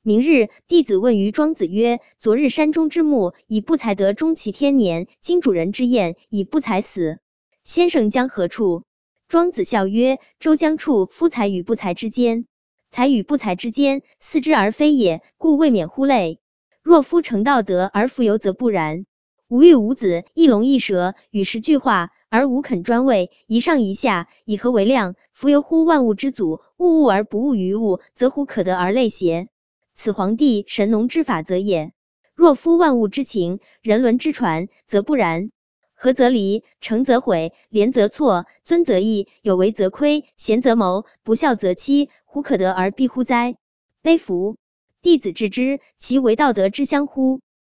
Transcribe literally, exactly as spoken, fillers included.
明日，弟子问于庄子曰：昨日山中之木，以不才得终其天年，今主人之宴，以不才死，先生将何处？庄子笑曰：周将处夫才与不才之间，才与不才之间，似之而非也，故未免乎类。若夫成道德而弗由，则不然。吾欲五子，一龙一蛇，与时俱化，而无肯专位，一上一下，以何为量？弗由乎万物之祖，物物而不物于物，则乎可得而类邪？此黄帝神农之法则也。若夫万物之情，人伦之传，则不然。合则离，成则毁，廉则错，尊则义，有为则亏，贤则谋，不孝则欺，乎可得而避乎哉？悲夫！弟子致之，其为道德之相乎？